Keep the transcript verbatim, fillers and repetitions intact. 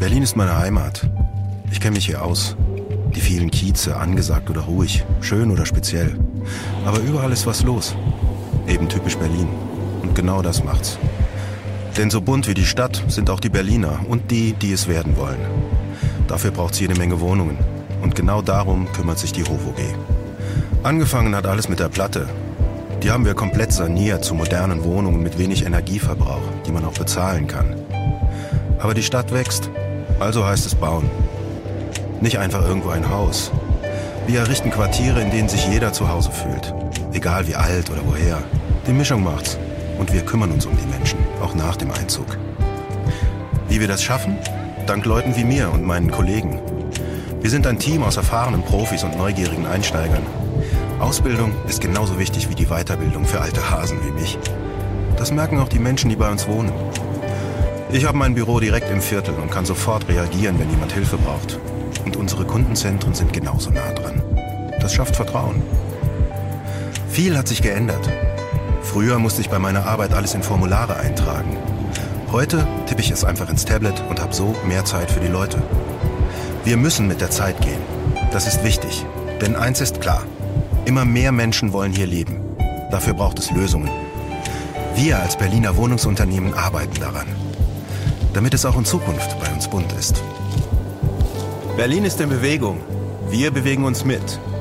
Berlin ist meine Heimat. Ich kenne mich hier aus. Die vielen Kieze, angesagt oder ruhig, schön oder speziell. Aber überall ist was los. Eben typisch Berlin. Und genau das macht's. Denn so bunt wie die Stadt sind auch die Berliner und die, die es werden wollen. Dafür braucht's jede Menge Wohnungen. Und genau darum kümmert sich die HOVOG. Angefangen hat alles mit der Platte. Die haben wir komplett saniert zu modernen Wohnungen mit wenig Energieverbrauch, die man auch bezahlen kann. Aber die Stadt wächst, also heißt es bauen. Nicht einfach irgendwo ein Haus. Wir errichten Quartiere, in denen sich jeder zu Hause fühlt. Egal wie alt oder woher. Die Mischung macht's. Und wir kümmern uns um die Menschen, auch nach dem Einzug. Wie wir das schaffen? Dank Leuten wie mir und meinen Kollegen. Wir sind ein Team aus erfahrenen Profis und neugierigen Einsteigern. Ausbildung ist genauso wichtig wie die Weiterbildung für alte Hasen wie mich. Das merken auch die Menschen, die bei uns wohnen. Ich habe mein Büro direkt im Viertel und kann sofort reagieren, wenn jemand Hilfe braucht. Und unsere Kundenzentren sind genauso nah dran. Das schafft Vertrauen. Viel hat sich geändert. Früher musste ich bei meiner Arbeit alles in Formulare eintragen. Heute tippe ich es einfach ins Tablet und habe so mehr Zeit für die Leute. Wir müssen mit der Zeit gehen. Das ist wichtig. Denn eins ist klar. Immer mehr Menschen wollen hier leben. Dafür braucht es Lösungen. Wir als Berliner Wohnungsunternehmen arbeiten daran. Damit es auch in Zukunft bei uns bunt ist. Berlin ist in Bewegung. Wir bewegen uns mit.